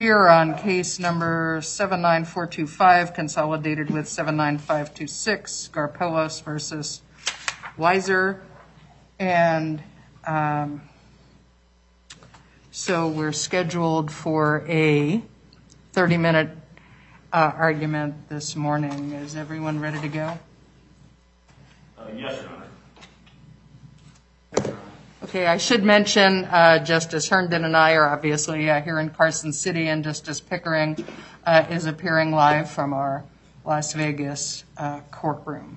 Here on case number 79425, consolidated with 79526, Skarpelos versus Weiser. And so we're scheduled for a 30-minute argument this morning. Is everyone ready to go? Yes, Your Honor. Okay, I should mention Justice Herndon and I are obviously here in Carson City, and Justice Pickering is appearing live from our Las Vegas courtroom.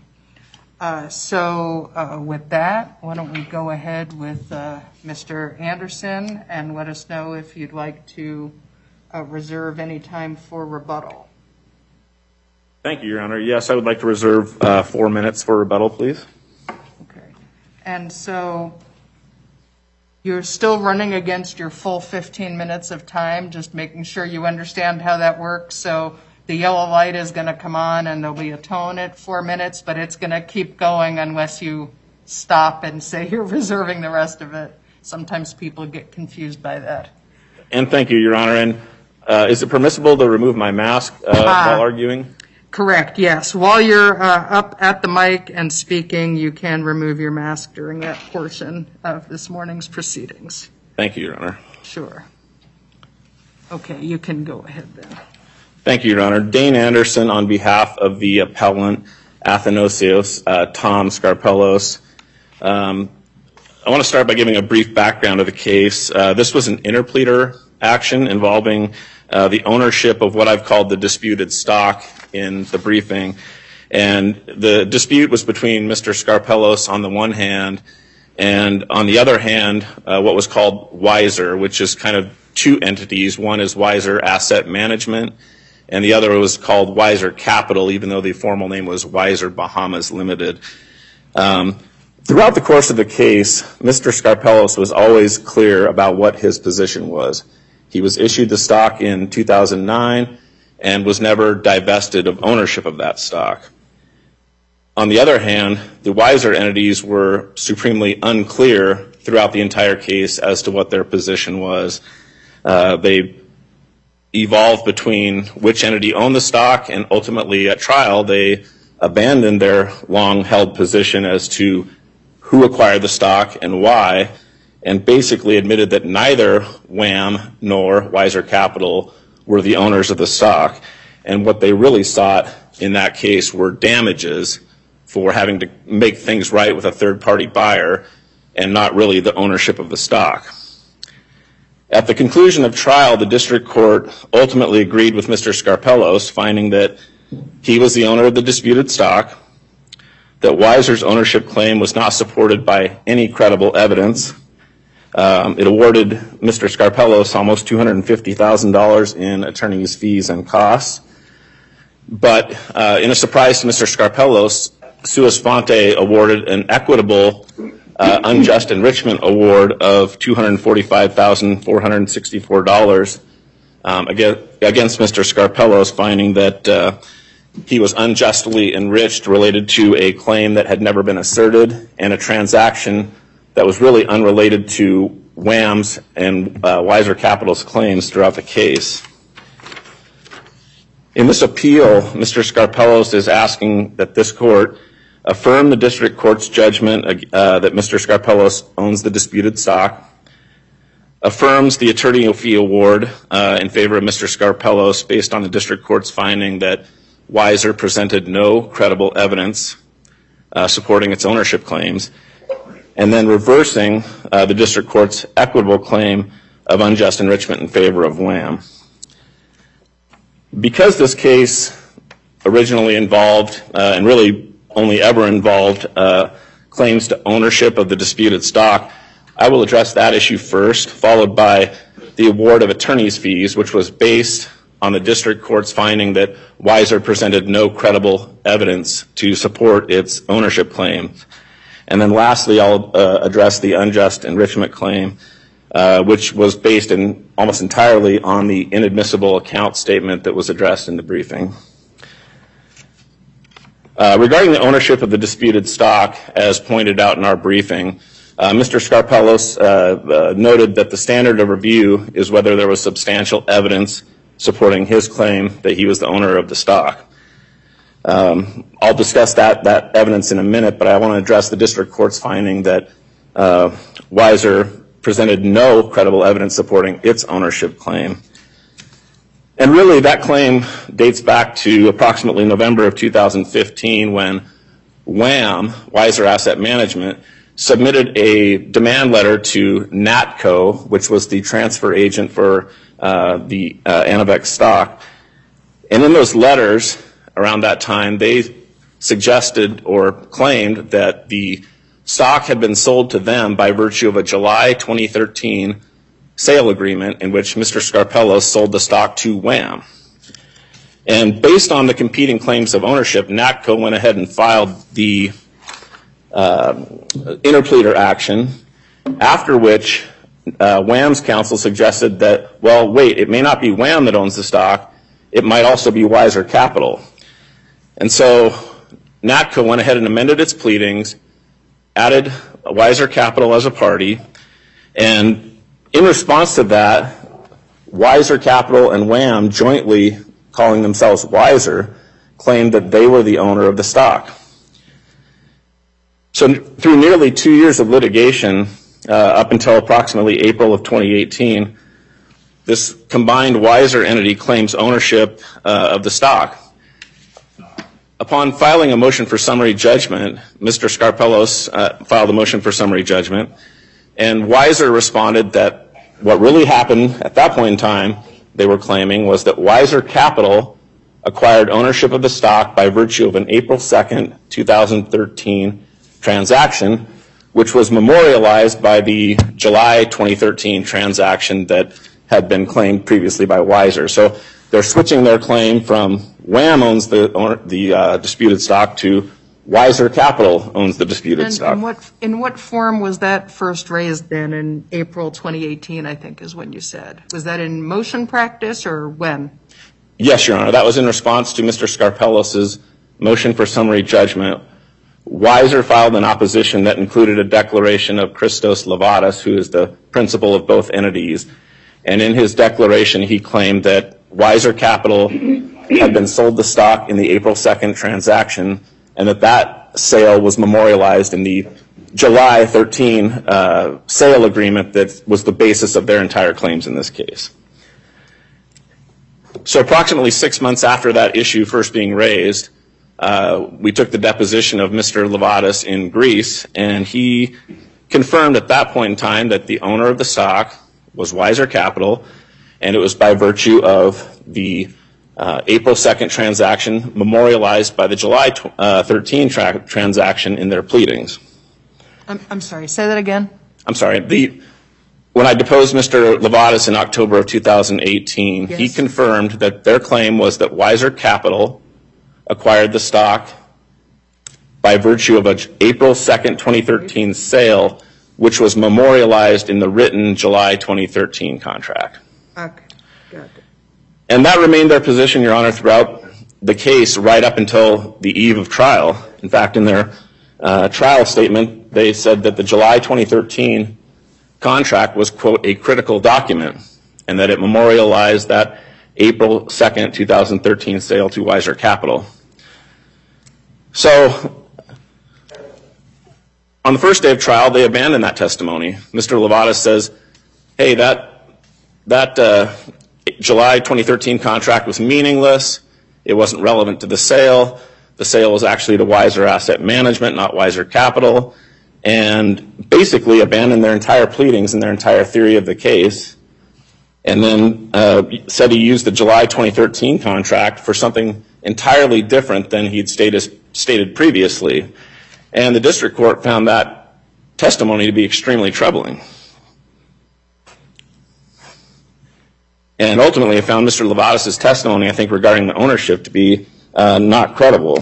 So with that, why don't we go ahead with Mr. Anderson and let us know if you'd like to reserve any time for rebuttal. Thank you, Your Honor. Yes, I would like to reserve 4 minutes for rebuttal, please. Okay. And so you're still running against your full 15 minutes of time, just making sure you understand how that works. So the yellow light is going to come on and there'll be a tone at 4 minutes, but it's going to keep going unless you stop and say you're reserving the rest of it. Sometimes people get confused by that. And thank you, Your Honor. And is it permissible to remove my mask while arguing? Correct, yes. While you're up at the mic and speaking, you can remove your mask during that portion of this morning's proceedings. Thank you, Your Honor. Sure. Okay, you can go ahead then. Thank you, Your Honor. Dane Anderson on behalf of the appellant Athanasios Tom Skarpelos. I want to start by giving a brief background of the case. This was an interpleader action involving the ownership of what I've called the disputed stock in the briefing. And the dispute was between Mr. Skarpelos on the one hand, and on the other hand, what was called Weiser, which is kind of two entities. One is Weiser Asset Management, and the other was called Weiser Capital, even though the formal name was Weiser Bahamas Limited. Throughout the course of the case, Mr. Skarpelos was always clear about what his position was. He was issued the stock in 2009 and was never divested of ownership of that stock. On the other hand, the Weiser entities were supremely unclear throughout the entire case as to what their position was. They evolved between which entity owned the stock, and ultimately at trial they abandoned their long-held position as to who acquired the stock and why, and basically admitted that neither WHAM nor Weiser Capital were the owners of the stock. And what they really sought in that case were damages for having to make things right with a third-party buyer and not really the ownership of the stock. At the conclusion of trial, the district court ultimately agreed with Mr. Skarpelos, finding that he was the owner of the disputed stock, that Weiser's ownership claim was not supported by any credible evidence. It awarded Mr. Skarpelos almost $250,000 in attorney's fees and costs. But in a surprise to Mr. Skarpelos, sua sponte awarded an equitable unjust enrichment award of $245,464 against Mr. Skarpelos, finding that he was unjustly enriched related to a claim that had never been asserted and a transaction that was really unrelated to WHAM's and Weiser Capital's claims throughout the case. In this appeal, Mr. Skarpelos is asking that this court affirm the district court's judgment that Mr. Skarpelos owns the disputed stock, affirms the attorney fee award in favor of Mr. Skarpelos based on the district court's finding that Weiser presented no credible evidence supporting its ownership claims, and then reversing the district court's equitable claim of unjust enrichment in favor of WHAM. Because this case originally involved, and really only ever involved, claims to ownership of the disputed stock, I will address that issue first, followed by the award of attorney's fees, which was based on the district court's finding that Weiser presented no credible evidence to support its ownership claims. And then lastly, I'll address the unjust enrichment claim, which was based almost entirely on the inadmissible account statement that was addressed in the briefing. Regarding the ownership of the disputed stock, as pointed out in our briefing, Mr. Skarpelos noted that the standard of review is whether there was substantial evidence supporting his claim that he was the owner of the stock. I'll discuss that evidence in a minute, but I want to address the district court's finding that Weiser presented no credible evidence supporting its ownership claim. And really, that claim dates back to approximately November of 2015 when WAM, Weiser Asset Management, submitted a demand letter to NATCO, which was the transfer agent for the Anavex stock. And in those letters around that time, they suggested or claimed that the stock had been sold to them by virtue of a July 2013 sale agreement in which Mr. Scarpellos sold the stock to WAM. And based on the competing claims of ownership, NATCO went ahead and filed the interpleader action, after which WAM's counsel suggested that, well, wait, it may not be WAM that owns the stock, it might also be Weiser Capital. And so NATCO went ahead and amended its pleadings, added Weiser Capital as a party, and in response to that, Weiser Capital and WAM, jointly calling themselves Weiser, claimed that they were the owner of the stock. So through nearly 2 years of litigation, up until approximately April of 2018, this combined Weiser entity claims ownership of the stock. Upon filing a motion for summary judgment, Mr. Scarpellos filed a motion for summary judgment, and Weiser responded that what really happened at that point in time, they were claiming, was that Weiser Capital acquired ownership of the stock by virtue of an April 2nd, 2013 transaction, which was memorialized by the July 2013 transaction that had been claimed previously by Weiser. So they're switching their claim from WAM owns the disputed stock to Weiser Capital owns the disputed stock. In what form was that first raised then in April 2018, I think is when you said? Was that in motion practice or when? Yes, Your Honor. That was in response to Mr. Scarpellos' motion for summary judgment. Weiser filed an opposition that included a declaration of Christos Levatas, who is the principal of both entities. And in his declaration, he claimed that Weiser Capital had been sold the stock in the April 2nd transaction, and that sale was memorialized in the July 13 sale agreement that was the basis of their entire claims in this case. So approximately 6 months after that issue first being raised, we took the deposition of Mr. Levatas in Greece, and he confirmed at that point in time that the owner of the stock was Weiser Capital, and it was by virtue of the April 2nd transaction memorialized by the July 13 transaction in their pleadings. I'm sorry, say that again? I'm sorry. When I deposed Mr. Levatas in October of 2018, yes, he confirmed that their claim was that Weiser Capital acquired the stock by virtue of an April 2nd, 2013 sale, which was memorialized in the written July 2013 contract. Okay, got it. And that remained their position, Your Honor, throughout the case right up until the eve of trial. In fact, in their trial statement, they said that the July 2013 contract was, quote, a critical document, and that it memorialized that April 2nd, 2013 sale to Weiser Capital. So on the first day of trial, they abandoned that testimony. Mr. Levatas says, hey, that July 2013 contract was meaningless. It wasn't relevant to the sale. The sale was actually to Weiser Asset Management, not Weiser Capital, and basically abandoned their entire pleadings and their entire theory of the case, and then said he used the July 2013 contract for something entirely different than he'd stated previously. And the district court found that testimony to be extremely troubling. And ultimately, it found Mr. Levatas' testimony, I think, regarding the ownership to be not credible.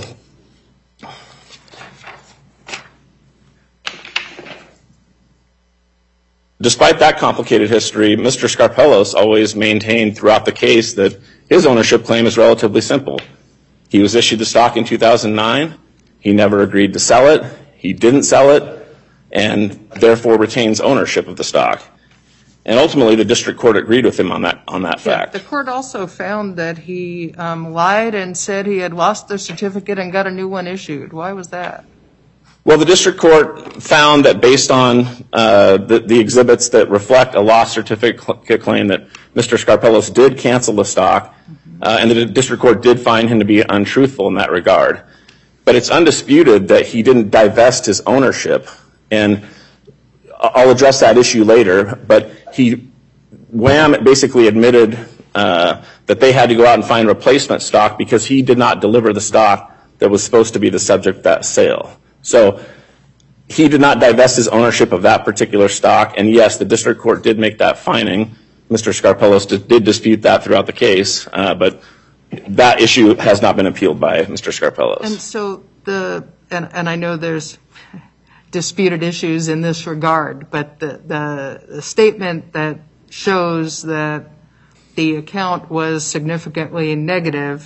Despite that complicated history, Mr. Scarpellos always maintained throughout the case that his ownership claim is relatively simple. He was issued the stock in 2009. He never agreed to sell it. He didn't sell it, and therefore retains ownership of the stock. And ultimately, the district court agreed with him on that fact. The court also found that he lied and said he had lost the certificate and got a new one issued. Why was that? Well, the district court found that based on the exhibits that reflect a lost certificate claim that Mr. Scarpellos did cancel the stock, and the district court did find him to be untruthful in that regard. But it's undisputed that he didn't divest his ownership, and I'll address that issue later, but Wham basically admitted that they had to go out and find replacement stock because he did not deliver the stock that was supposed to be the subject of that sale. So he did not divest his ownership of that particular stock, and yes, the district court did make that finding. Mr. Scarpellos did dispute that throughout the case, but that issue has not been appealed by Mr. Scarpellos. And so and I know there's disputed issues in this regard, but the statement that shows that the account was significantly negative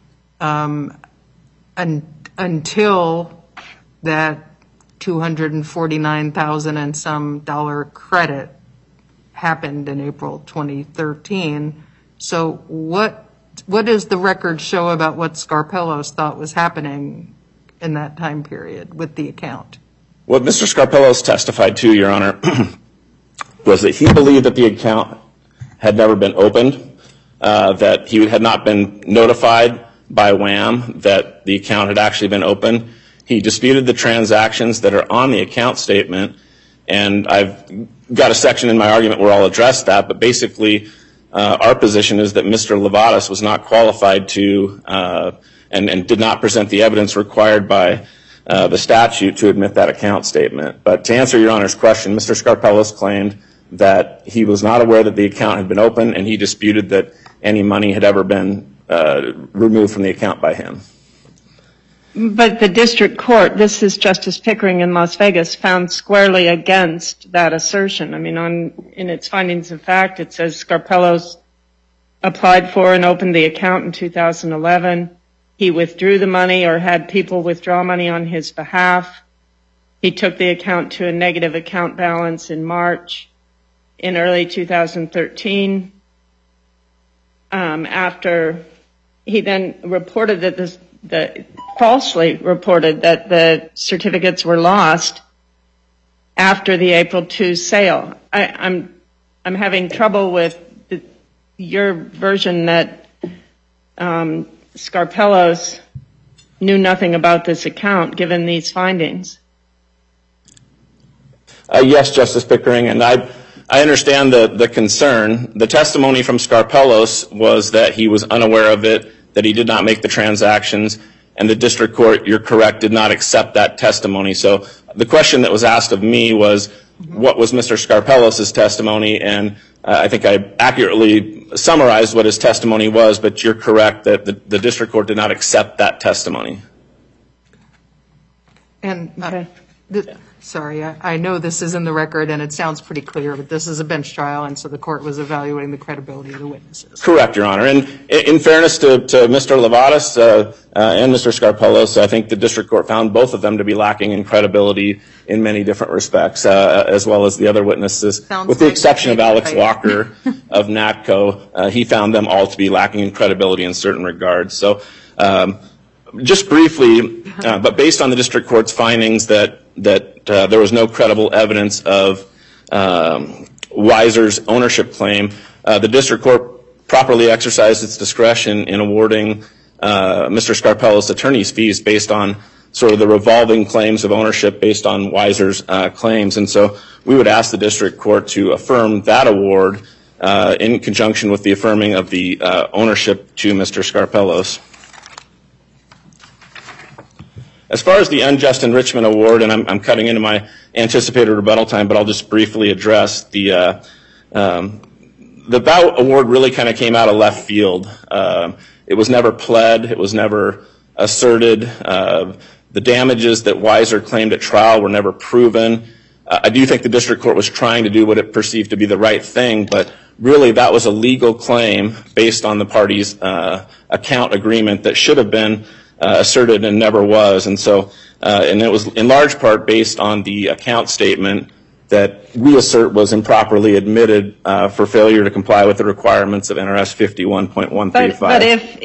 until that $249,000 and some dollar credit happened in April 2013. So what does the record show about what Scarpellos thought was happening in that time period with the account? What Mr. Scarpellos testified to, Your Honor, was that he believed that the account had never been opened, that he had not been notified by Wham that the account had actually been opened. He disputed the transactions that are on the account statement, and I've got a section in my argument where I'll address that, but basically our position is that Mr. Levatas was not qualified to and did not present the evidence required by the statute to admit that account statement. But to answer Your Honor's question, Mr. Scarpellos claimed that he was not aware that the account had been opened, and he disputed that any money had ever been removed from the account by him. But the district court, this is Justice Pickering in Las Vegas, found squarely against that assertion. I mean, in its findings of fact, it says Scarpellos applied for and opened the account in 2011. He withdrew the money or had people withdraw money on his behalf. He took the account to a negative account balance in March. In early 2013, after he then reported that falsely reported that the certificates were lost after the April 2 sale. I'm having trouble with your version that Scarpellos knew nothing about this account, given these findings. Yes, Justice Pickering, and I understand the concern. The testimony from Scarpellos was that he was unaware of it, that he did not make the transactions, and the district court, you're correct, did not accept that testimony. So the question that was asked of me was, what was Mr. Scarpellos' testimony? And I think I accurately summarized what his testimony was, but you're correct that the district court did not accept that testimony. And sorry, I know this is in the record and it sounds pretty clear, but this is a bench trial, and so the court was evaluating the credibility of the witnesses. Correct, Your Honor. And in fairness to Mr. Levatas and Mr. Scarpellos, I think the district court found both of them to be lacking in credibility in many different respects, as well as the other witnesses. With the exception of Alex Walker of NATCO, he found them all to be lacking in credibility in certain regards. So just briefly, but based on the district court's findings that there was no credible evidence of Weiser's ownership claim, the district court properly exercised its discretion in awarding Mr. Scarpellos attorney's fees based on sort of the revolving claims of ownership based on Weiser's claims. And so we would ask the district court to affirm that award in conjunction with the affirming of the ownership to Mr. Scarpellos. As far as the unjust enrichment award, and I'm cutting into my anticipated rebuttal time, but I'll just briefly address the BOUT award really kind of came out of left field. It was never pled. It was never asserted. The damages that Weiser claimed at trial were never proven. I do think the district court was trying to do what it perceived to be the right thing, but really that was a legal claim based on the party's account agreement that should have been asserted and never was. And so, and it was in large part based on the account statement that we assert was improperly admitted for failure to comply with the requirements of NRS 51.135. But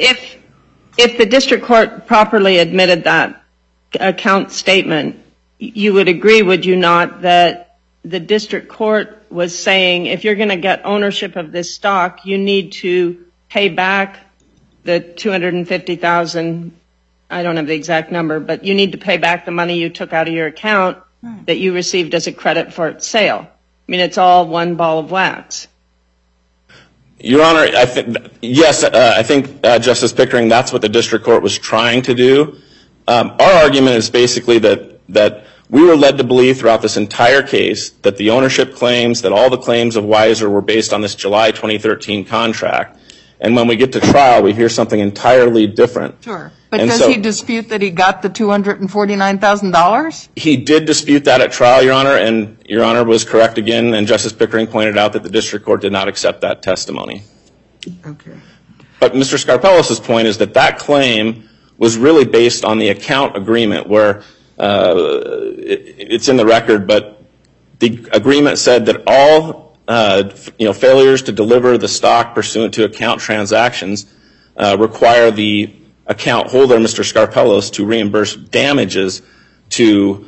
if the district court properly admitted that account statement, you would agree, would you not, that the district court was saying if you're going to get ownership of this stock, you need to pay back the $250,000, I don't have the exact number, but you need to pay back the money you took out of your account that you received as a credit for its sale. I mean, it's all one ball of wax. Your Honor, I think Justice Pickering, that's what the district court was trying to do. Our argument is basically that we were led to believe throughout this entire case that the ownership claims, that all the claims of Weiser were based on this July 2013 contract. And when we get to trial, we hear something entirely different. Sure. But does he dispute that he got the $249,000? He did dispute that at trial, Your Honor, and Your Honor was correct again, and Justice Pickering pointed out that the district court did not accept that testimony. Okay. But Mr. Scarpelos' point is that that claim was really based on the account agreement where it's in the record, but the agreement said that all failures to deliver the stock pursuant to account transactions require the account holder, Mr. Scarpelos, to reimburse damages to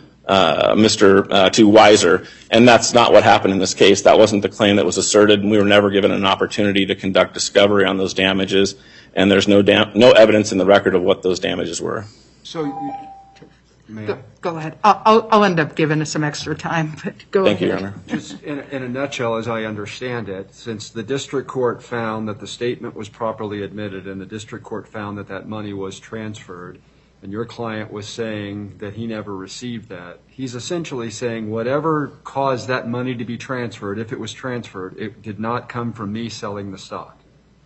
Weiser, and that's not what happened in this case. That wasn't the claim that was asserted, and we were never given an opportunity to conduct discovery on those damages, and there's no evidence in the record of what those damages were. So, Go ahead. I'll end up giving us some extra time, but go ahead. Thank you, Your Honor. just in a nutshell, as I understand it, since the district court found that the statement was properly admitted and the district court found that that money was transferred, and your client was saying that he never received that, he's essentially saying whatever caused that money to be transferred, if it was transferred, it did not come from me selling the stock.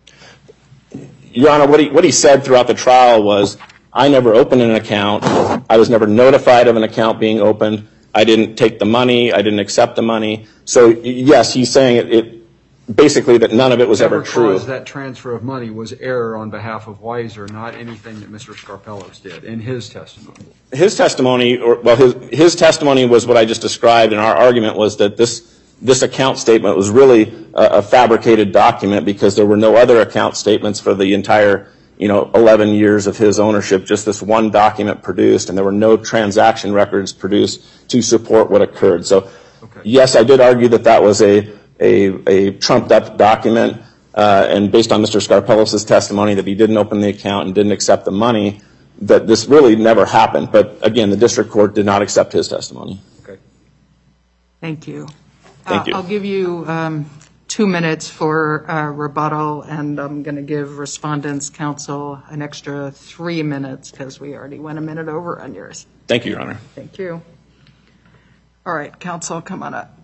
Your Honor, what he said throughout the trial was, I never opened an account. I was never notified of an account being opened. I didn't take the money. I didn't accept the money. So, yes, he's saying it basically that none of it was ever true. Whatever caused that transfer of money was error on behalf of Weiser, not anything that Mr. Scarpelos did in his testimony. His testimony, his testimony was what I just described, and our argument was that this account statement was really a fabricated document because there were no other account statements for the entire 11 years of his ownership, just this one document produced, and there were no transaction records produced to support what occurred. So, yes, I did argue that that was a trumped-up document, and based on Mr. Scarpelos' testimony that he didn't open the account and didn't accept the money, that this really never happened. But, again, the district court did not accept his testimony. Okay. Thank you. Thank you. I'll give you 2 minutes for rebuttal, and I'm going to give Respondents' Counsel an extra 3 minutes because we already went a minute over on yours. Thank you, Your Honor. Thank you. All right, Counsel, come on up.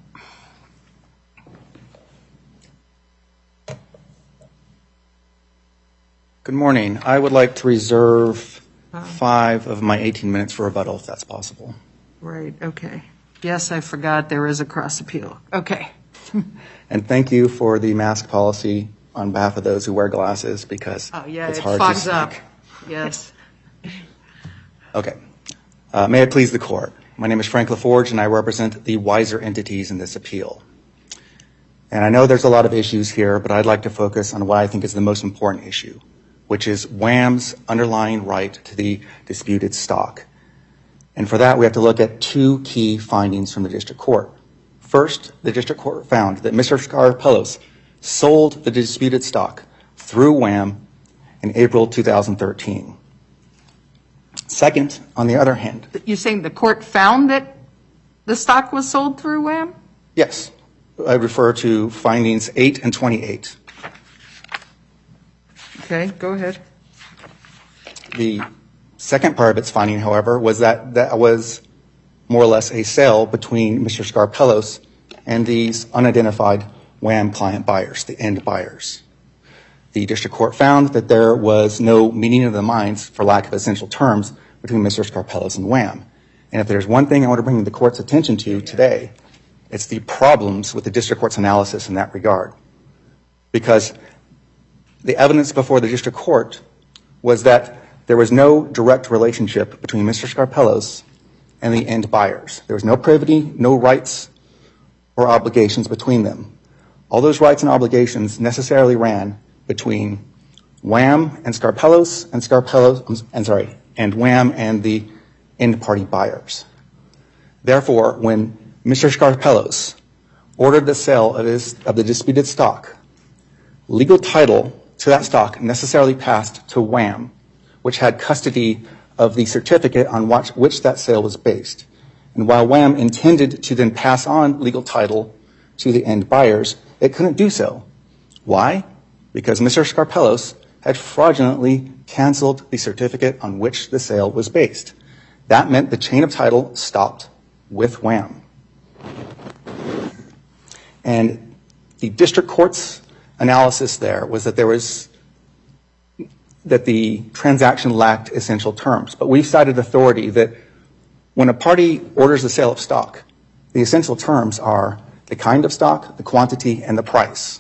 Good morning. I would like to reserve 5 of my 18 minutes for rebuttal, if that's possible. Right, okay. Yes, I forgot there is a cross appeal. Okay. And thank you for the mask policy on behalf of those who wear glasses because it's hard to see. Up. Yes. Okay. May it please the Court. My name is Frank LaForge, and I represent the Weiser entities in this appeal. And I know there's a lot of issues here, but I'd like to focus on what I think is the most important issue, which is WHAM's underlying right to the disputed stock. And for that, we have to look at 2 key findings from the district court. First, the district court found that Mr. Scarpelos sold the disputed stock through WHAM in April 2013. Second, on the other hand... You're saying the court found that the stock was sold through WHAM? Yes. I refer to findings 8 and 28. Okay, go ahead. The second part of its finding, however, was that that was more or less a sale between Mr. Scarpelos and these unidentified WHAM client buyers, the end buyers. The district court found that there was no meeting of the minds, for lack of essential terms, between Mr. Scarpelos and WHAM. And if there's one thing I want to bring the court's attention to today, it's the problems with the district court's analysis in that regard. Because the evidence before the district court was that there was no direct relationship between Mr. Scarpelos and the end buyers. There was no privity, no rights or obligations between them. All those rights and obligations necessarily ran between Wham and Scarpellos and Wham and the end party buyers. Therefore, when Mr. Scarpellos ordered the sale of the disputed stock, legal title to that stock necessarily passed to Wham, which had custody of the certificate on which that sale was based. And while Wham intended to then pass on legal title to the end buyers, it couldn't do so. Why? Because Mr. Scarpellos had fraudulently canceled the certificate on which the sale was based. That meant the chain of title stopped with Wham. And the district court's analysis there was that the transaction lacked essential terms. But we've cited authority that when a party orders the sale of stock, the essential terms are the kind of stock, the quantity, and the price.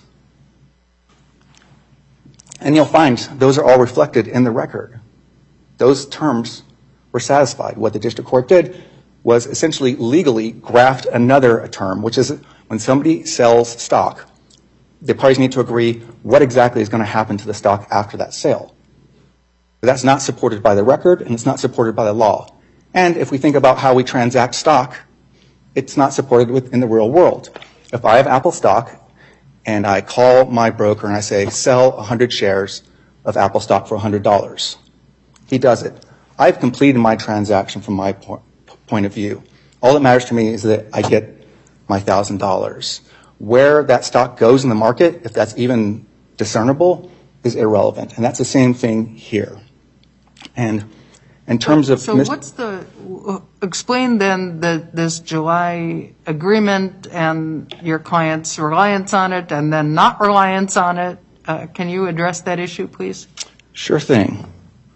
And you'll find those are all reflected in the record. Those terms were satisfied. What the district court did was essentially legally graft another term, which is when somebody sells stock, the parties need to agree what exactly is going to happen to the stock after that sale. But that's not supported by the record, and it's not supported by the law. And if we think about how we transact stock, it's not supported in the real world. If I have Apple stock and I call my broker and I say, sell 100 shares of Apple stock for $100, he does it. I've completed my transaction from my point of view. All that matters to me is that I get my $1,000. Where that stock goes in the market, if that's even discernible, is irrelevant. And that's the same thing here. And in terms of... So explain then this July agreement and your client's reliance on it and then not reliance on it. Can you address that issue, please? Sure thing.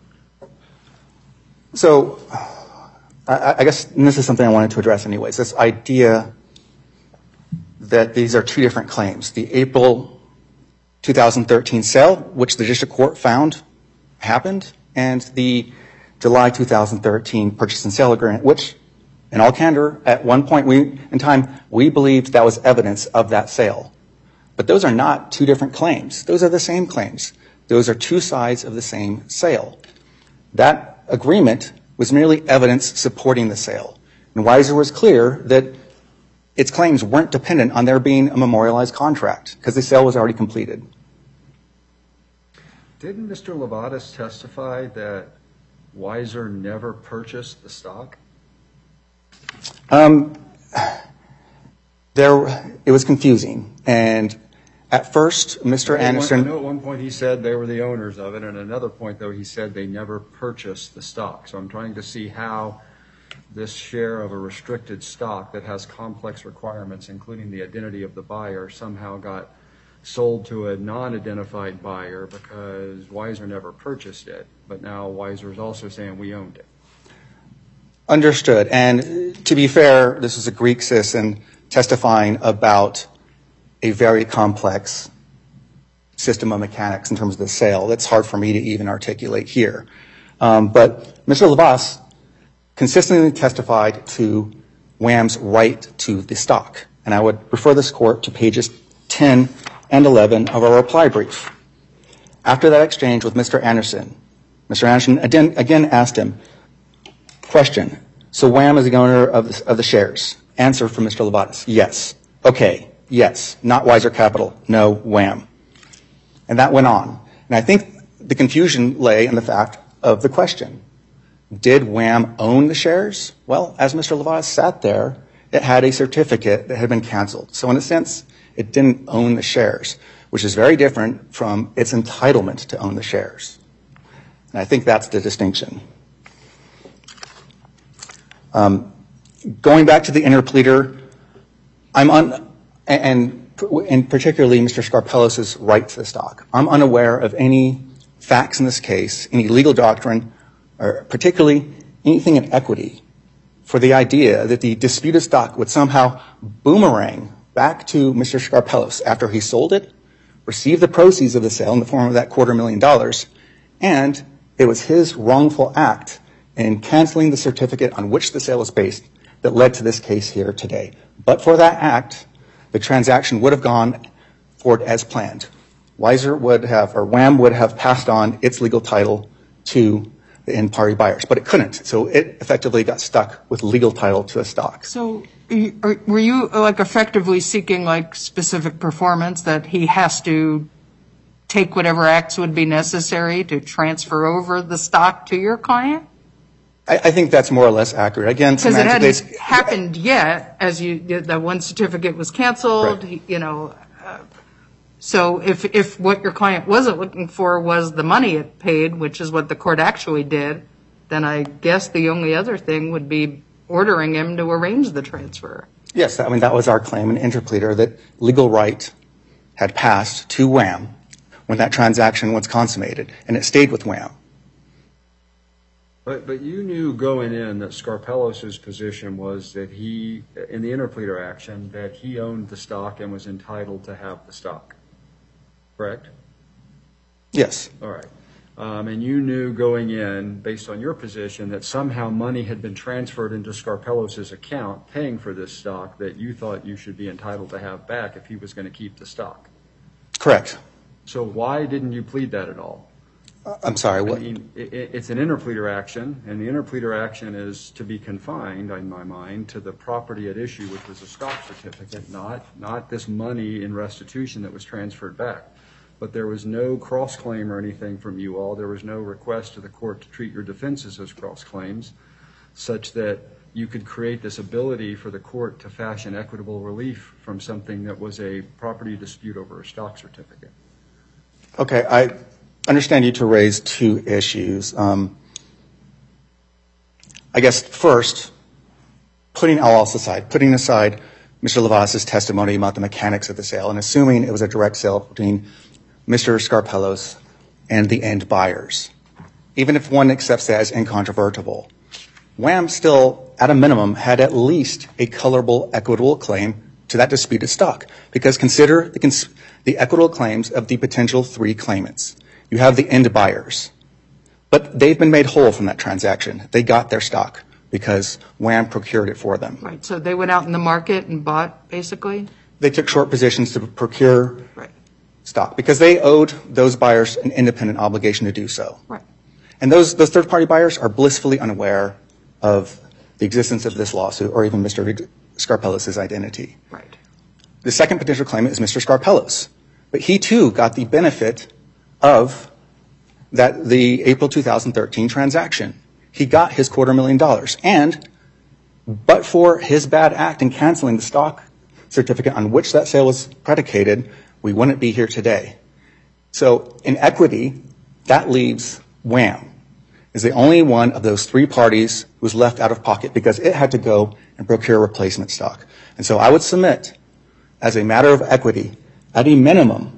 So I guess this is something I wanted to address anyways, this idea that these are two different claims. The April 2013 sale, which the district court found happened, and the July 2013 purchase and sale agreement, which, in all candor, at one point in time, we believed that was evidence of that sale. But those are not two different claims. Those are the same claims. Those are two sides of the same sale. That agreement was merely evidence supporting the sale. And Weiser was clear that its claims weren't dependent on there being a memorialized contract because the sale was already completed. Didn't Mr. Levatas testify that Weiser never purchased the stock? It was confusing. And at first, Mr. Anderson... I know at one point he said they were the owners of it, and at another point, though, he said they never purchased the stock. So I'm trying to see how this share of a restricted stock that has complex requirements, including the identity of the buyer, somehow got sold to a non-identified buyer because Weiser never purchased it. But now Weiser is also saying we owned it. Understood. And to be fair, this is a Greek citizen testifying about a very complex system of mechanics in terms of the sale. That's hard for me to even articulate here. But Mr. Levatas consistently testified to Wham's right to the stock. And I would refer this court to pages 10 and 11 of our reply brief. After that exchange with Mr. Anderson again asked him, question, so Wham is the owner of the shares? Answer from Mr. Levatas, yes. Okay, yes. Not Weiser Capital. No, Wham. And that went on. And I think the confusion lay in the fact of the question. Did Wham own the shares? Well, as Mr. Levatas sat there, it had a certificate that had been canceled. So in a sense, it didn't own the shares, which is very different from its entitlement to own the shares. And I think that's the distinction. Going back to the interpleader, and particularly Mr. Scarpellos' right to the stock, I'm unaware of any facts in this case, any legal doctrine, or particularly anything in equity for the idea that the disputed stock would somehow boomerang back to Mr. Scarpellos after he sold it, received the proceeds of the sale in the form of that $250,000, and it was his wrongful act in canceling the certificate on which the sale was based that led to this case here today. But for that act, the transaction would have gone forward as planned. WHAM would have passed on its legal title to the in-party buyers, but it couldn't. So it effectively got stuck with legal title to the stock. So were you like effectively seeking like specific performance that he has to take whatever acts would be necessary to transfer over the stock to your client? I think that's more or less accurate. Again, because it hadn't happened yet, as the one certificate was canceled, right. You know. So if what your client wasn't looking for was the money it paid, which is what the court actually did, then I guess the only other thing would be ordering him to arrange the transfer. Yes, I mean, that was our claim in interpleader, that legal right had passed to WHAM when that transaction was consummated, and it stayed with WHAM. But you knew going in that Skarpelos' position was that he, in the interpleader action, that he owned the stock and was entitled to have the stock, correct? Yes. All right. And you knew going in, based on your position, that somehow money had been transferred into Skarpelos' account paying for this stock that you thought you should be entitled to have back if he was going to keep the stock. Correct. So why didn't you plead that at all? I'm sorry, what? I mean, it's an interpleader action, and the interpleader action is to be confined, in my mind, to the property at issue, which was a stock certificate, not this money in restitution that was transferred back. But there was no cross-claim or anything from you all. There was no request to the court to treat your defenses as cross-claims, such that you could create this ability for the court to fashion equitable relief from something that was a property dispute over a stock certificate. Okay, I understand you to raise two issues. I guess first, putting all else aside, putting aside Mr. Lavas's testimony about the mechanics of the sale and assuming it was a direct sale between Mr. Skarpelos and the end buyers, even if one accepts that as incontrovertible, WHAM still, at a minimum, had at least a colorable equitable claim to that disputed stock. Because consider the equitable claims of the potential three claimants. You have the end buyers, but they've been made whole from that transaction. They got their stock because WHAM procured it for them. Right, so they went out in the market and bought, basically? They took short positions to procure Right. stock because they owed those buyers an independent obligation to do so. Right. And those third-party buyers are blissfully unaware of the existence of this lawsuit or even Mr. Skarpelos' identity. Right. The second potential claimant is Mr. Skarpelos, but he too got the benefit of the April 2013 transaction. He got his $250,000, and but for his bad act in canceling the stock certificate on which that sale was predicated, we wouldn't be here today. So in equity, that leaves WHAM is the only one of those three parties who was left out of pocket because it had to go and procure replacement stock. And so I would submit, as a matter of equity, at a minimum,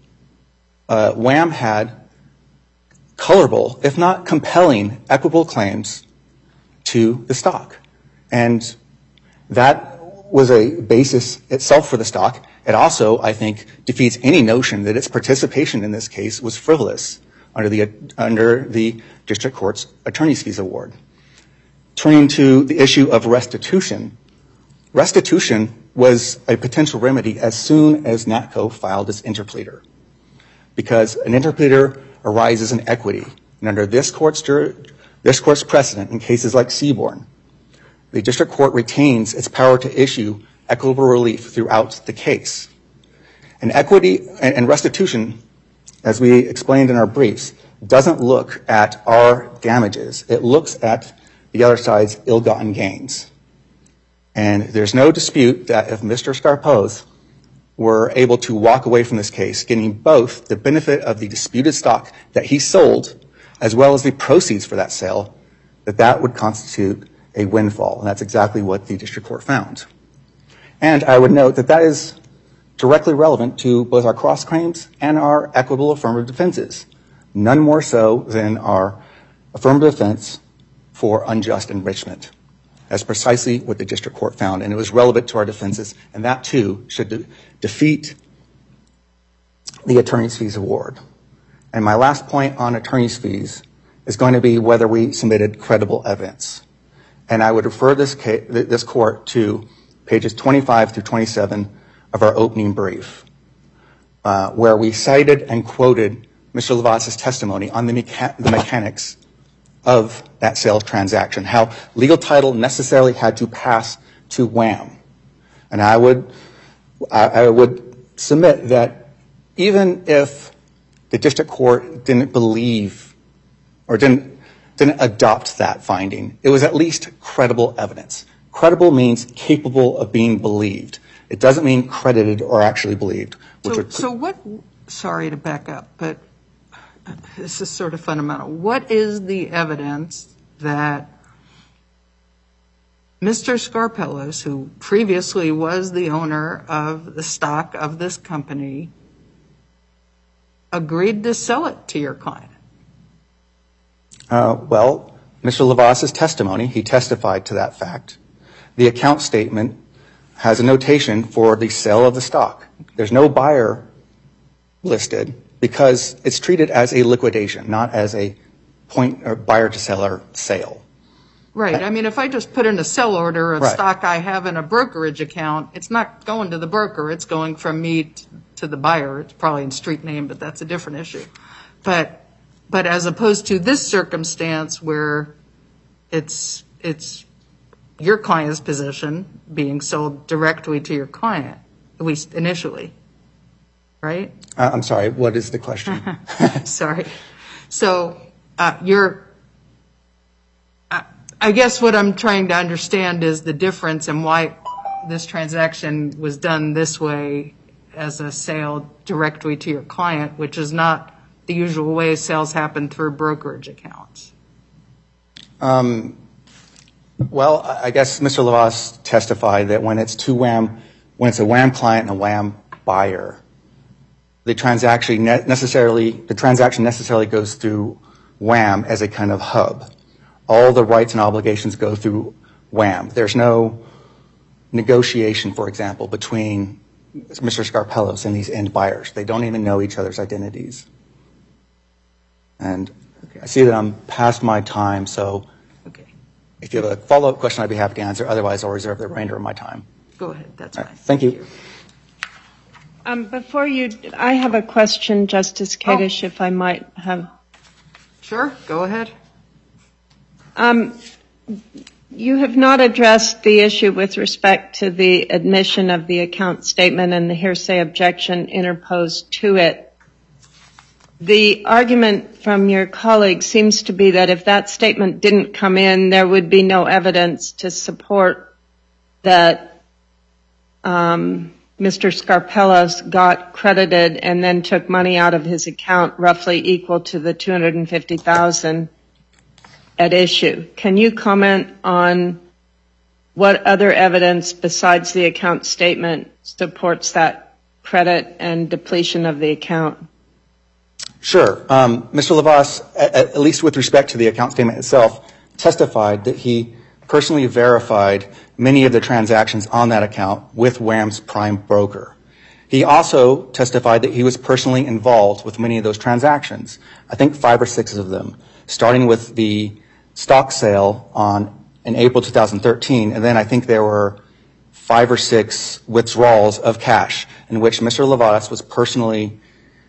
WHAM had colorable, if not compelling, equitable claims to the stock. And that was a basis itself for the stock. It also, I think, defeats any notion that its participation in this case was frivolous under the district court's attorney's fees award. Turning to the issue of restitution, restitution was a potential remedy as soon as NATCO filed its interpleader, because an interpleader arises in equity, and under this court's precedent in cases like Seaborn, the district court retains its power to issue equitable relief throughout the case. And equity and restitution, as we explained in our briefs, doesn't look at our damages. It looks at the other side's ill-gotten gains. And there's no dispute that if Mr. Skarpelos were able to walk away from this case, getting both the benefit of the disputed stock that he sold, as well as the proceeds for that sale, that would constitute a windfall. And that's exactly what the district court found. And I would note that is directly relevant to both our cross-claims and our equitable affirmative defenses, none more so than our affirmative defense for unjust enrichment. That's precisely what the district court found, and it was relevant to our defenses, and that too should defeat the attorney's fees award. And my last point on attorney's fees is going to be whether we submitted credible evidence. And I would refer this court to pages 25 through 27 of our opening brief, where we cited and quoted Mr. Lavaz's testimony on the mechanics of that sales transaction, how legal title necessarily had to pass to WHAM. And I would submit that even if the district court didn't believe or didn't adopt that finding, it was at least credible evidence. Credible means capable of being believed. It doesn't mean credited or actually believed. Sorry to back up, but this is sort of fundamental. What is the evidence that Mr. Scarpellos, who previously was the owner of the stock of this company, agreed to sell it to your client? Well, Mr. Lavaz's testimony, he testified to that fact. The account statement has a notation for the sale of the stock. There's no buyer listed because it's treated as a liquidation, not as a point or buyer to seller sale. Right. I mean, if I just put in a sell order of Right. stock I have in a brokerage account, it's not going to the broker. It's going from me to the buyer. It's probably in street name, but that's a different issue. But as opposed to this circumstance where it's your client's position being sold directly to your client, at least initially, right? I'm sorry, what is the question? Sorry. So I guess what I'm trying to understand is the difference in why this transaction was done this way as a sale directly to your client, which is not the usual way sales happen through brokerage accounts. Well, I guess Mr. Lavaz testified that when it's a WHAM client and a WHAM buyer, the transaction necessarily goes through WHAM as a kind of hub. All the rights and obligations go through WHAM. There's no negotiation, for example, between Mr. Scarpellos and these end buyers. They don't even know each other's identities. And I see that I'm past my time, so if you have a follow-up question, I'd be happy to answer. Otherwise, I'll reserve the remainder of my time. Go ahead. That's fine. Thank you. I have a question, Justice Kadish, if I might have. Sure. Go ahead. You have not addressed the issue with respect to the admission of the account statement and the hearsay objection interposed to it. The argument from your colleague seems to be that if that statement didn't come in, there would be no evidence to support that Mr. Scarpellos got credited and then took money out of his account roughly equal to the $250,000 at issue. Can you comment on what other evidence besides the account statement supports that credit and depletion of the account? Sure. Mr. Lavaz, at least with respect to the account statement itself, testified that he personally verified many of the transactions on that account with WHAM's prime broker. He also testified that he was personally involved with many of those transactions, I think 5 or 6 of them, starting with the stock sale in April 2013, and then I think there were 5 or 6 withdrawals of cash in which Mr. Lavaz was personally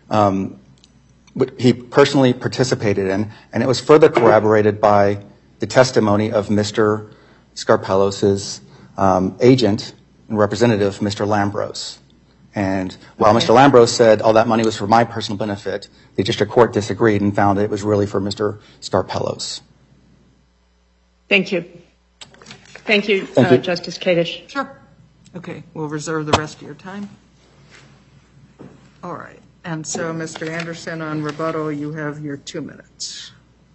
participated in, and it was further corroborated by the testimony of Mr. Scarpellos' agent and representative, Mr. Lambros. And while Mr. Lambros said all that money was for my personal benefit, the district court disagreed and found it was really for Mr. Scarpellos. Thank you. Thank you, Justice Kadish. Sure. Okay, we'll reserve the rest of your time. All right. And so, Mr. Anderson, on rebuttal, you have your 2 minutes.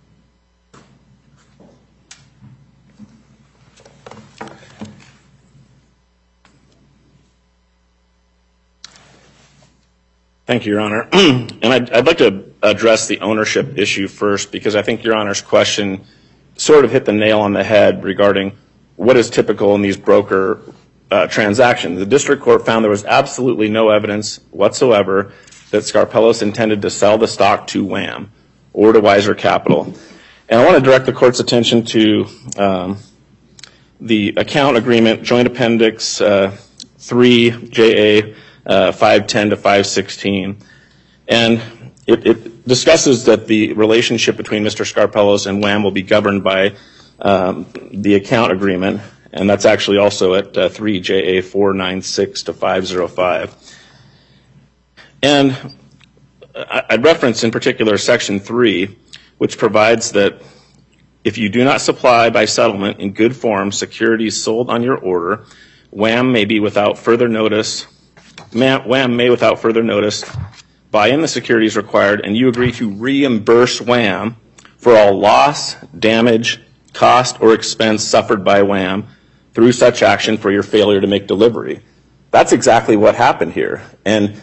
Thank you, Your Honor. And I'd like to address the ownership issue first, because I think Your Honor's question sort of hit the nail on the head regarding what is typical in these broker transactions. The district court found there was absolutely no evidence whatsoever that Scarpellos intended to sell the stock to WHAM or to Weiser Capital. And I want to direct the court's attention to the account agreement, Joint Appendix 3 JA 510 to 516. And it discusses that the relationship between Mr. Scarpellos and WHAM will be governed by the account agreement, and that's actually also at 3 JA 496 to 505. And I'd reference in particular Section 3, which provides that if you do not supply by settlement in good form securities sold on your order, WHAM may without further notice buy in the securities required, and you agree to reimburse WHAM for all loss, damage, cost, or expense suffered by WHAM through such action for your failure to make delivery. That's exactly what happened here. And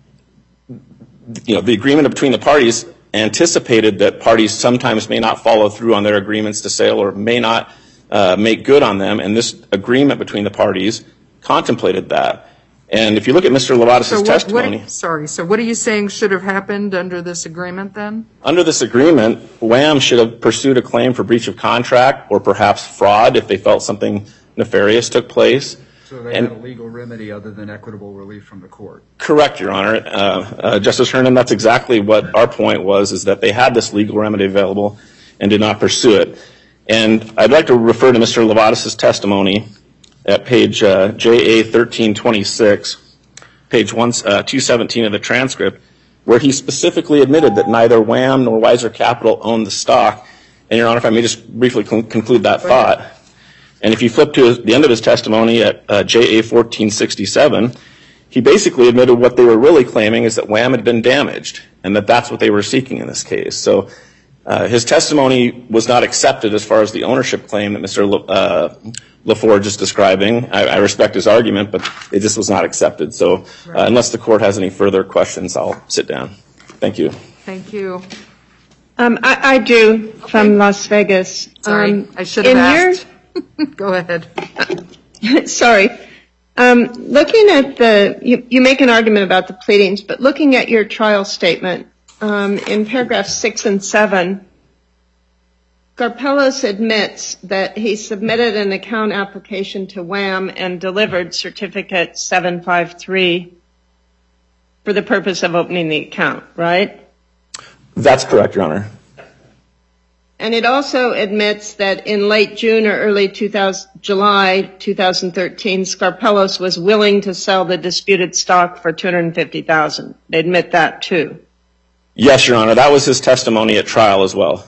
the agreement between the parties anticipated that parties sometimes may not follow through on their agreements to sale or may not make good on them, and this agreement between the parties contemplated that. And if you look at Mr. Lovatis' testimony... So what are you saying should have happened under this agreement then? Under this agreement, WHAM should have pursued a claim for breach of contract or perhaps fraud if they felt something nefarious took place. So they had a legal remedy other than equitable relief from the court. Correct, Your Honor. Justice Hernan, that's exactly what our point was, is that they had this legal remedy available and did not pursue it. And I'd like to refer to Mr. Lovatis' testimony at page JA 1326, page 217 of the transcript, where he specifically admitted that neither WHAM nor Weiser Capital owned the stock. And, Your Honor, if I may just briefly conclude that thought. And if you flip to the end of his testimony at JA 1467, he basically admitted what they were really claiming is that WHAM had been damaged and that that's what they were seeking in this case. So his testimony was not accepted as far as the ownership claim that Mr. LaForge is describing. I respect his argument, but it just was not accepted. So unless the court has any further questions, I'll sit down. Thank you. Thank you. I do, from Las Vegas. Sorry, I should have asked. Go ahead. Sorry. Looking at you make an argument about the pleadings, but looking at your trial statement, in paragraphs 6 and 7, Scarpellos admits that he submitted an account application to WHAM and delivered certificate 753 for the purpose of opening the account, right? That's correct, Your Honor. And it also admits that in late June or early July 2013, Scarpellos was willing to sell the disputed stock for $250,000. They admit that too. Yes, Your Honor. That was his testimony at trial as well.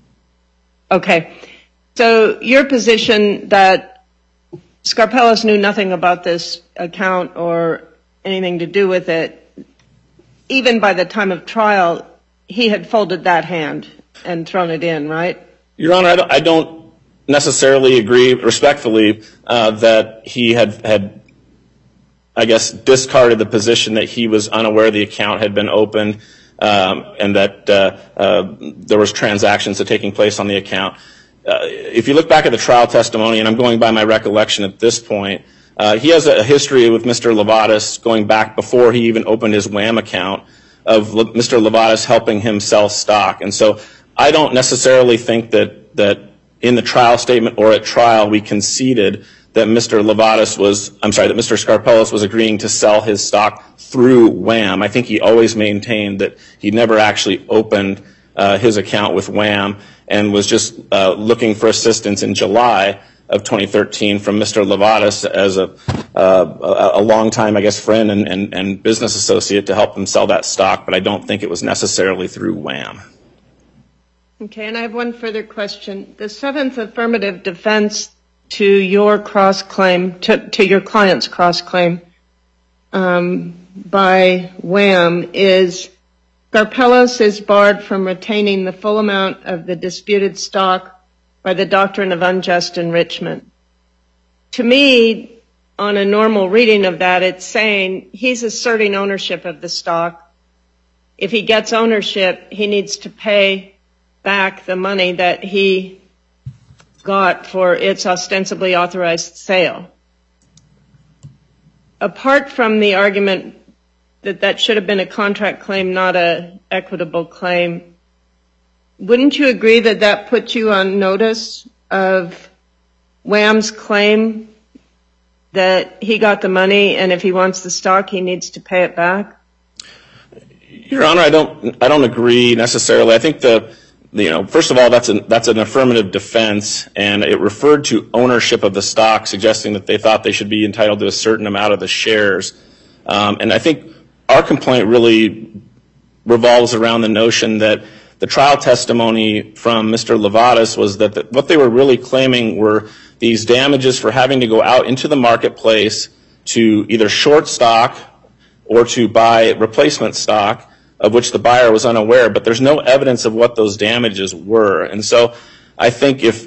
Okay. So your position that Scarpellos knew nothing about this account or anything to do with it, even by the time of trial, he had folded that hand and thrown it in, right? Your Honor, I don't necessarily agree respectfully that he had, I guess, discarded the position that he was unaware the account had been opened and that there was transactions taking place on the account. If you look back at the trial testimony, and I'm going by my recollection at this point, he has a history with Mr. Lovatis going back before he even opened his WHAM account of Mr. Lovatis helping him sell stock. And so I don't necessarily think that in the trial statement or at trial we conceded that Mr. Scarpellos was agreeing to sell his stock through WHAM. I think he always maintained that he never actually opened his account with WHAM and was just looking for assistance in July of 2013 from Mr. Lovatis as a long-time, I guess, friend and business associate to help him sell that stock, but I don't think it was necessarily through WHAM. Okay, and I have one further question. The seventh affirmative defense to your cross-claim, to your client's cross-claim by WHAM is Scarpellos is barred from retaining the full amount of the disputed stock by the doctrine of unjust enrichment. To me, on a normal reading of that, it's saying he's asserting ownership of the stock. If he gets ownership, he needs to pay back the money that he got for its ostensibly authorized sale. Apart from the argument that that should have been a contract claim, not an equitable claim, wouldn't you agree that that put you on notice of WHAM's claim that he got the money, and if he wants the stock, he needs to pay it back? Your Honor, I don't agree necessarily. I think first of all, that's an affirmative defense, and it referred to ownership of the stock, suggesting that they thought they should be entitled to a certain amount of the shares. And I think our complaint really revolves around the notion that the trial testimony from Mr. Levatas was that what they were really claiming were these damages for having to go out into the marketplace to either short stock or to buy replacement stock, of which the buyer was unaware, but there's no evidence of what those damages were. And so I think if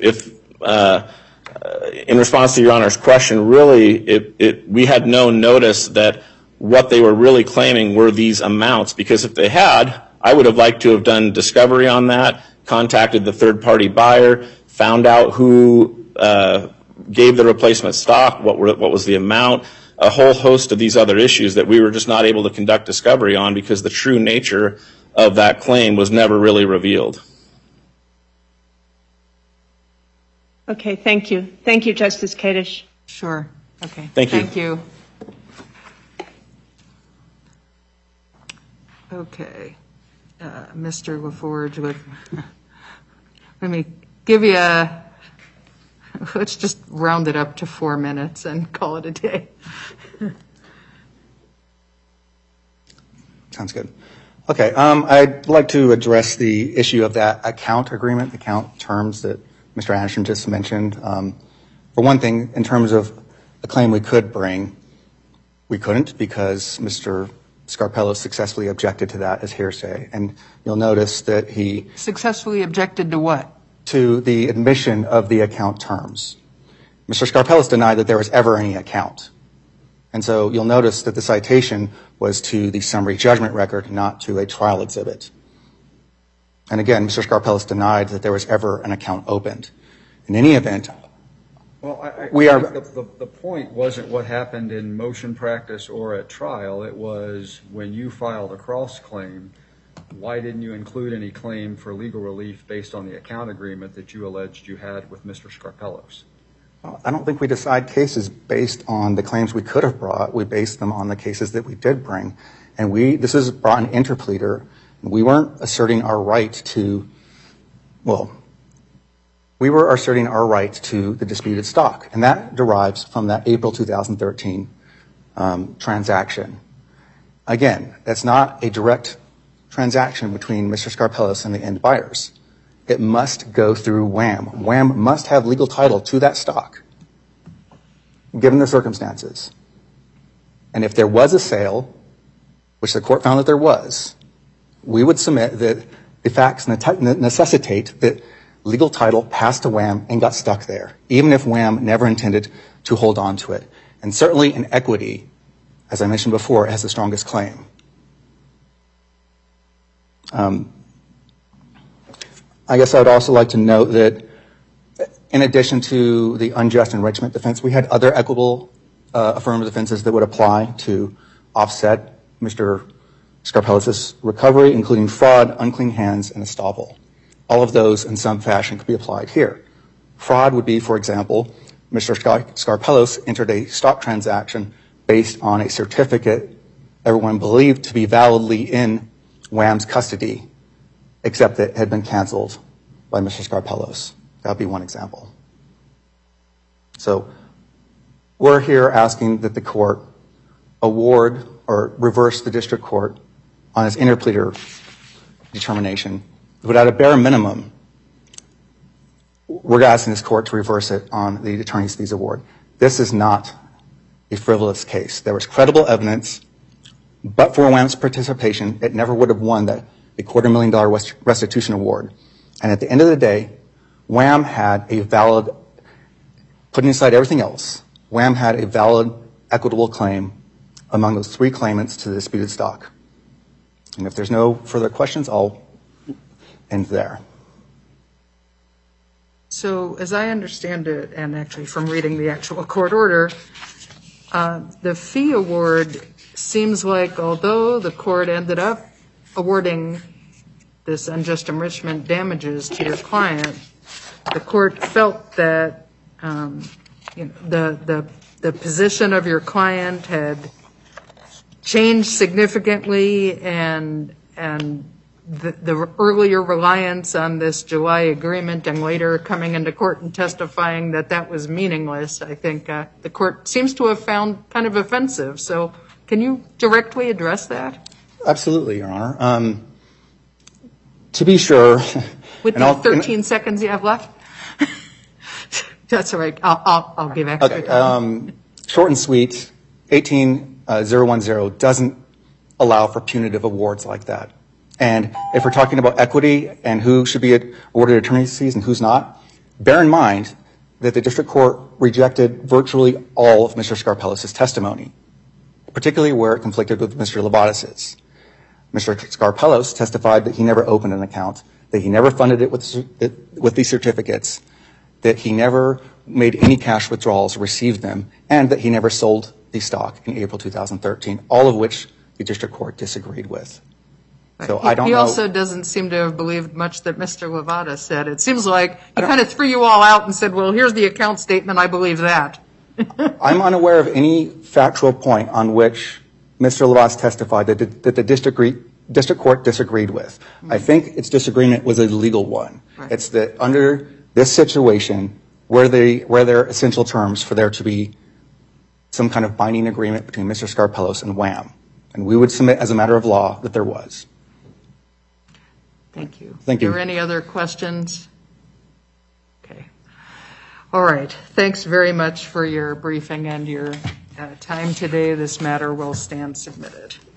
in response to Your Honor's question, really we had no notice that what they were really claiming were these amounts, because if they had, I would have liked to have done discovery on that, contacted the third-party buyer, found out who gave the replacement stock, what was the amount, a whole host of these other issues that we were just not able to conduct discovery on because the true nature of that claim was never really revealed. Okay, thank you. Thank you, Justice Kadish. Sure. Okay. Thank you. Thank you. Okay. Mr. LaForge, let me give you let's just round it up to 4 minutes and call it a day. Sounds good. Okay, I'd like to address the issue of that account agreement, account terms that Mr. Anderson just mentioned. For one thing, in terms of a claim we could bring, we couldn't because Mr. Scarpello successfully objected to that as hearsay. And you'll notice that he Successfully objected to what? To the admission of the account terms. Mr. Scarpello's denied that there was ever any account. And so you'll notice that the citation was to the summary judgment record, not to a trial exhibit. And again, Mr. Scarpello's denied that there was ever an account opened. In any event, the point wasn't what happened in motion practice or at trial. It was when you filed a cross claim, why didn't you include any claim for legal relief based on the account agreement that you alleged you had with Mr. Scarpello's? I don't think we decide cases based on the claims we could have brought. We base them on the cases that we did bring. And this is brought an interpleader. We weren't asserting our right to, we were asserting our right to the disputed stock. And that derives from that April 2013 transaction. Again, that's not a direct transaction between Mr. Scarpello and the end buyers. It must go through WHAM. WHAM must have legal title to that stock, given the circumstances. And if there was a sale, which the court found that there was, we would submit that the facts necessitate that legal title passed to WHAM and got stuck there, even if WHAM never intended to hold on to it. And certainly in equity, as I mentioned before, it has the strongest claim. I guess I would also like to note that in addition to the unjust enrichment defense, we had other equitable affirmative defenses that would apply to offset Mr. Scarpello's recovery, including fraud, unclean hands, and estoppel. All of those in some fashion could be applied here. Fraud would be, for example, Mr. Scarpello entered a stock transaction based on a certificate everyone believed to be validly in WHAM's custody, except that it had been canceled by Mr. Scarpello. That would be one example. So we're here asking that the court award or reverse the district court on its interpleader determination. But at a bare minimum, we're asking this court to reverse it on the attorney's fees award. This is not a frivolous case. There was credible evidence, but for WHAM's participation, it never would have won the $250,000 restitution award. And at the end of the day, WHAM had a valid, putting aside everything else, WHAM had a valid equitable claim among those three claimants to the disputed stock. And if there's no further questions, I'll end there. So as I understand it, and actually from reading the actual court order, the fee award seems like although the court ended up awarding this unjust enrichment damages to your client, the court felt that the the position of your client had changed significantly, and the earlier reliance on this July agreement and later coming into court and testifying that that was meaningless, I think the court seems to have found kind of offensive. So can you directly address that? Absolutely, Your Honor. To be sure. With the 13 seconds you have left? That's all right. I'll give extra time. Short and sweet, 18010 doesn't allow for punitive awards like that. And if we're talking about equity and who should be awarded attorney's fees and who's not, bear in mind that the district court rejected virtually all of Mr. Scarpellos' testimony, particularly where it conflicted with Mr. Lovatis's. Mr. Scarpellos testified that he never opened an account, that he never funded it with these certificates, that he never made any cash withdrawals, received them, and that he never sold the stock in April 2013, all of which the district court disagreed with. So I don't know. He also doesn't seem to have believed much that Mr. Lovatis said. It seems like he kind of threw you all out and said, well, here's the account statement, I believe that. I'm unaware of any factual point on which Mr. Lovatis testified that the district court disagreed with. I think its disagreement was a legal one. Right. It's that under this situation, where there are essential terms for there to be some kind of binding agreement between Mr. Scarpellos and WHAM. And we would submit as a matter of law that there was. Thank you. Thank you. Are there any other questions? Okay. All right. Thanks very much for your briefing and your time today. This matter will stand submitted.